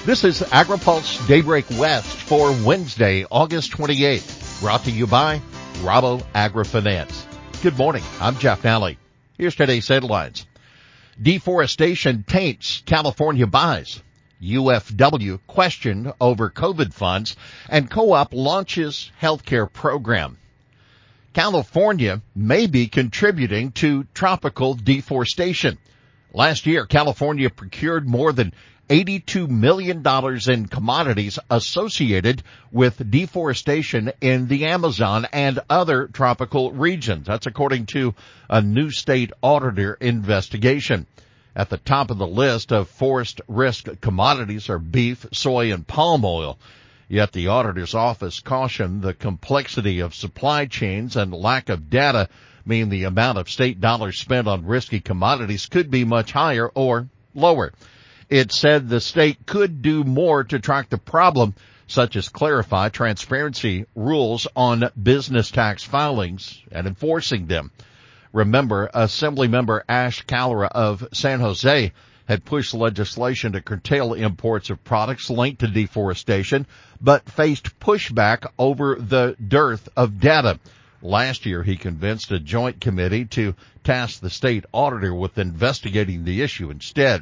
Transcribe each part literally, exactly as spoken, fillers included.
This is AgriPulse Daybreak West for Wednesday, August twenty-eighth, brought to you by Rabo AgriFinance. Good morning. I'm Jeff Nally. Here's today's headlines. Deforestation taints California buys. U F W questioned over COVID funds, and Co-op launches healthcare program. California may be contributing to tropical deforestation. Last year, California procured more than eighty-two million dollars in commodities associated with deforestation in the Amazon and other tropical regions. That's according to a new state auditor investigation. At the top of the list of forest risk commodities are beef, soy, and palm oil. Yet the auditor's office cautioned the complexity of supply chains and lack of data mean the amount of state dollars spent on risky commodities could be much higher or lower. It said the state could do more to track the problem, such as clarify transparency rules on business tax filings and enforcing them. Remember, Assemblymember Ash Kalra of San Jose had pushed legislation to curtail imports of products linked to deforestation, but faced pushback over the dearth of data. Last year, he convinced a joint committee to task the state auditor with investigating the issue instead.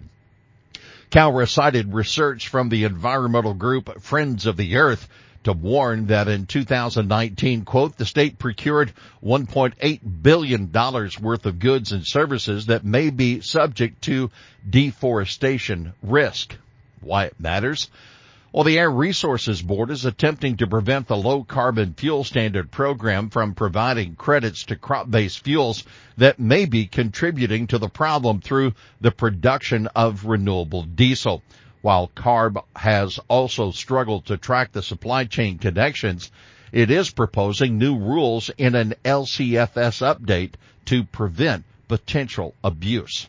Kalra cited research from the environmental group Friends of the Earth to warn that in two thousand nineteen, quote, the state procured one point eight billion dollars worth of goods and services that may be subject to deforestation risk. Why it matters? Well, the Air Resources Board is attempting to prevent the Low Carbon Fuel Standard program from providing credits to crop-based fuels that may be contributing to the problem through the production of renewable diesel. While CARB has also struggled to track the supply chain connections, it is proposing new rules in an L C F S update to prevent potential abuse.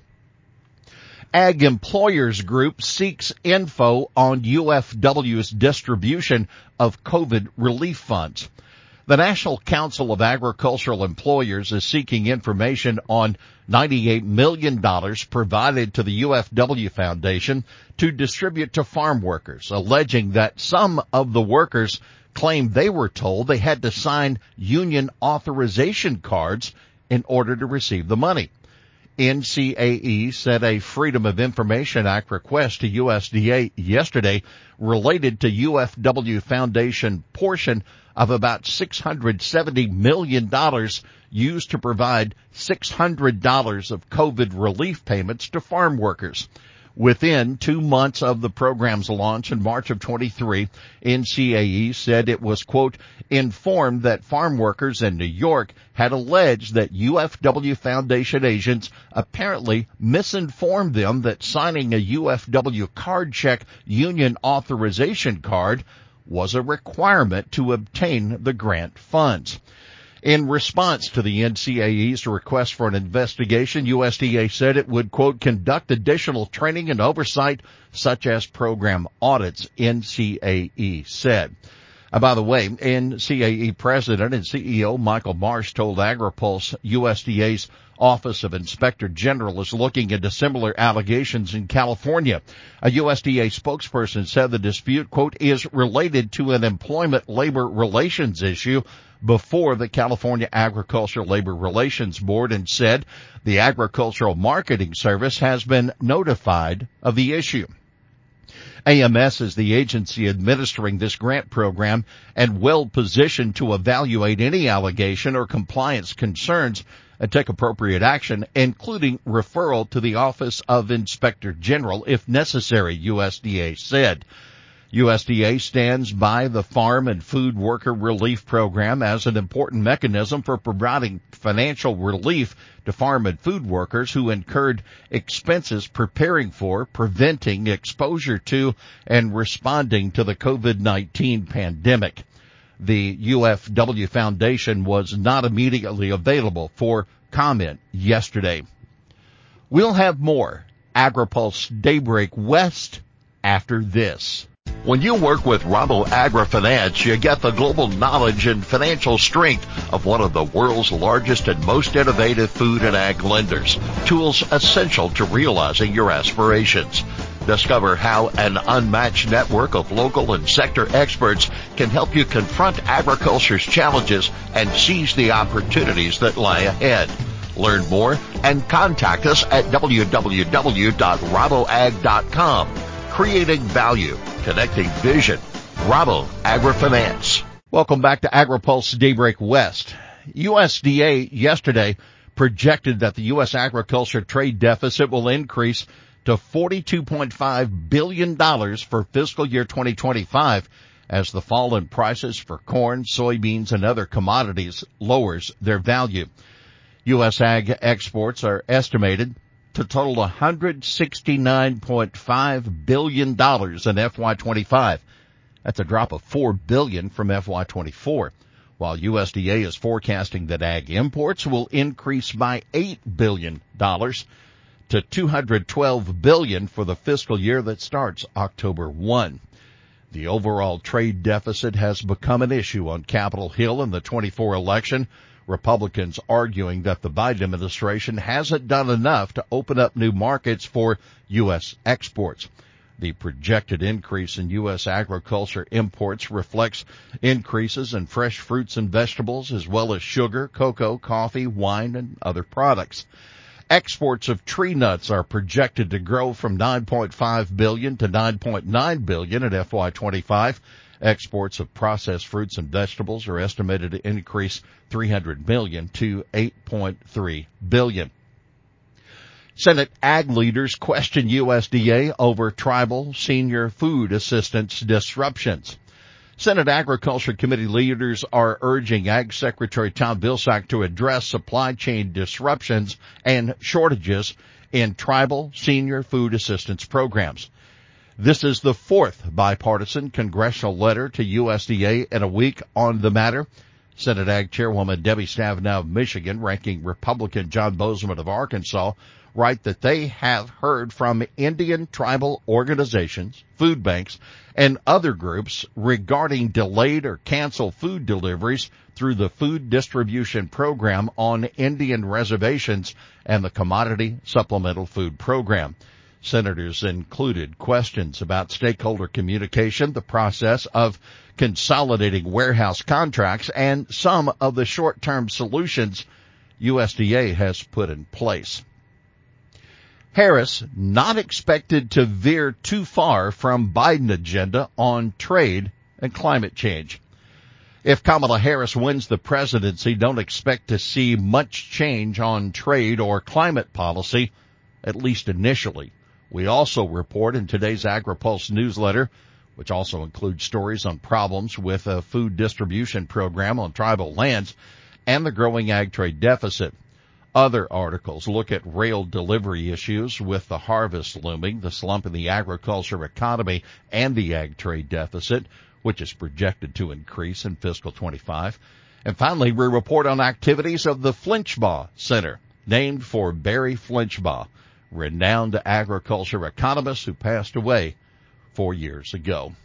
Ag Employers Group seeks info on U F W's distribution of COVID relief funds. The National Council of Agricultural Employers is seeking information on ninety-eight million dollars provided to the U F W Foundation to distribute to farm workers, alleging that some of the workers claimed they were told they had to sign union authorization cards in order to receive the money. N C A E sent a Freedom of Information Act request to U S D A yesterday related to U F W Foundation portion of about six hundred seventy million dollars used to provide six hundred dollars of COVID relief payments to farm workers. Within two months of the program's launch in March of twenty-three, N C A E said it was, quote, informed that farm workers in New York had alleged that U F W Foundation agents apparently misinformed them that signing a U F W card check union authorization card was a requirement to obtain the grant funds. In response to the N C A E's request for an investigation, U S D A said it would, quote, conduct additional training and oversight, such as program audits, N C A E said. Uh, by the way, N C A E President and C E O Michael Marsh told AgriPulse U S D A's Office of Inspector General is looking into similar allegations in California. A U S D A spokesperson said the dispute, quote, is related to an employment labor relations issue before the California Agricultural Labor Relations Board, and said the Agricultural Marketing Service has been notified of the issue. A M S is the agency administering this grant program and well positioned to evaluate any allegation or compliance concerns and take appropriate action, including referral to the Office of Inspector General if necessary, U S D A said. U S D A stands by the Farm and Food Worker Relief Program as an important mechanism for providing financial relief to farm and food workers who incurred expenses preparing for, preventing exposure to, and responding to the COVID nineteen pandemic. The U F W Foundation was not immediately available for comment yesterday. We'll have more AgriPulse Daybreak West after this. When you work with Rabo AgriFinance, you get the global knowledge and financial strength of one of the world's largest and most innovative food and ag lenders, tools essential to realizing your aspirations. Discover how an unmatched network of local and sector experts can help you confront agriculture's challenges and seize the opportunities that lie ahead. Learn more and contact us at w w w dot raboag dot com. Creating value, connecting vision. Rabo AgriFinance. Welcome back to AgriPulse Daybreak West. U S D A yesterday projected that the U S agriculture trade deficit will increase to forty-two point five billion dollars for fiscal year twenty twenty-five as the fall in prices for corn, soybeans, and other commodities lowers their value. U S ag exports are estimated to total one hundred sixty-nine point five billion dollars in F Y twenty-five. That's a drop of four billion dollars from F Y twenty-four, while U S D A is forecasting that ag imports will increase by eight billion dollars to two hundred twelve billion dollars for the fiscal year that starts October first. The overall trade deficit has become an issue on Capitol Hill in the twenty-four election, Republicans arguing that the Biden administration hasn't done enough to open up new markets for U S exports. The projected increase in U S agriculture imports reflects increases in fresh fruits and vegetables as well as sugar, cocoa, coffee, wine, and other products. Exports of tree nuts are projected to grow from nine point five billion dollars to nine point nine billion dollars in F Y twenty-five. Exports of processed fruits and vegetables are estimated to increase three hundred million dollars to eight point three billion dollars. Senate ag leaders question U S D A over tribal senior food assistance disruptions. Senate Agriculture Committee leaders are urging Ag Secretary Tom Vilsack to address supply chain disruptions and shortages in tribal senior food assistance programs. This is the fourth bipartisan congressional letter to U S D A in a week on the matter. Senate Ag Chairwoman Debbie Stabenow of Michigan, ranking Republican John Bozeman of Arkansas, write that they have heard from Indian tribal organizations, food banks, and other groups regarding delayed or canceled food deliveries through the Food Distribution Program on Indian reservations and the Commodity Supplemental Food Program. Senators included questions about stakeholder communication, the process of consolidating warehouse contracts, and some of the short-term solutions U S D A has put in place. Harris not expected to veer too far from Biden agenda on trade and climate change. If Kamala Harris wins the presidency, don't expect to see much change on trade or climate policy, at least initially. We also report in today's AgriPulse newsletter, which also includes stories on problems with a food distribution program on tribal lands and the growing ag trade deficit. Other articles look at rail delivery issues with the harvest looming, the slump in the agriculture economy, and the ag trade deficit, which is projected to increase in fiscal twenty-five. And finally, we report on activities of the Flinchbaugh Center, named for Barry Flinchbaugh, renowned agriculture economist who passed away four years ago.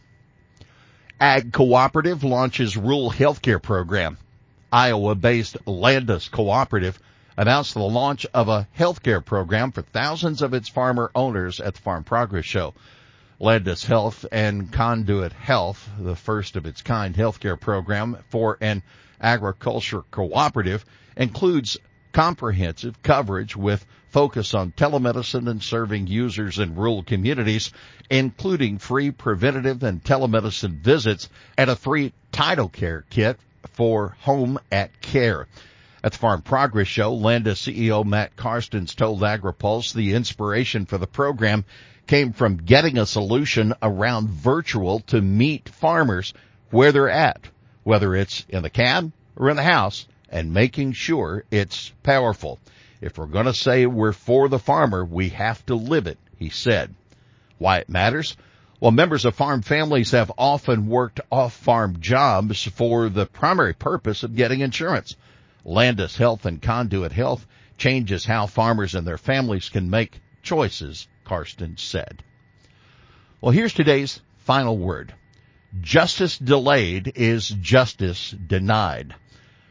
Ag Cooperative launches rural healthcare program. Iowa-based Landis Cooperative announced the launch of a healthcare program for thousands of its farmer owners at the Farm Progress Show. Landis Health and Conduit Health, the first of its kind healthcare program for an agriculture cooperative, includes comprehensive coverage with focus on telemedicine and serving users in rural communities, including free preventative and telemedicine visits and a free Tidal Care kit for home at care. At the Farm Progress Show, Landis C E O Matt Karstens told AgriPulse the inspiration for the program came from getting a solution around virtual to meet farmers where they're at, whether it's in the cab or in the house, and making sure it's powerful. If we're going to say we're for the farmer, we have to live it, he said. Why it matters? Well, members of farm families have often worked off-farm jobs for the primary purpose of getting insurance. Landis Health and Conduit Health changes how farmers and their families can make choices, Karsten said. Well, here's today's final word. Justice delayed is justice denied.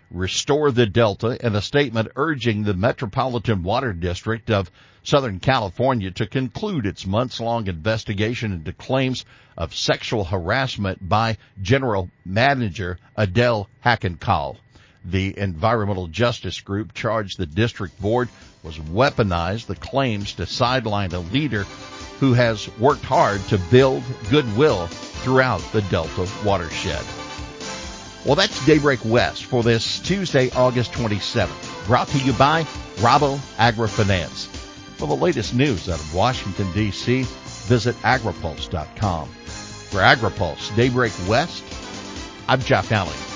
Restore the Delta in a statement urging the Metropolitan Water District of Southern California to conclude its months-long investigation into claims of sexual harassment by General Manager Adele Hackenkahl. The environmental justice group charged the district board was weaponized the claims to sideline a leader who has worked hard to build goodwill throughout the Delta watershed. Well, that's Daybreak West for this Tuesday, August twenty-seventh, brought to you by Rabo AgriFinance. For the latest news out of Washington, D C, visit agripulse dot com. For AgriPulse Daybreak West, I'm Jeff Nally.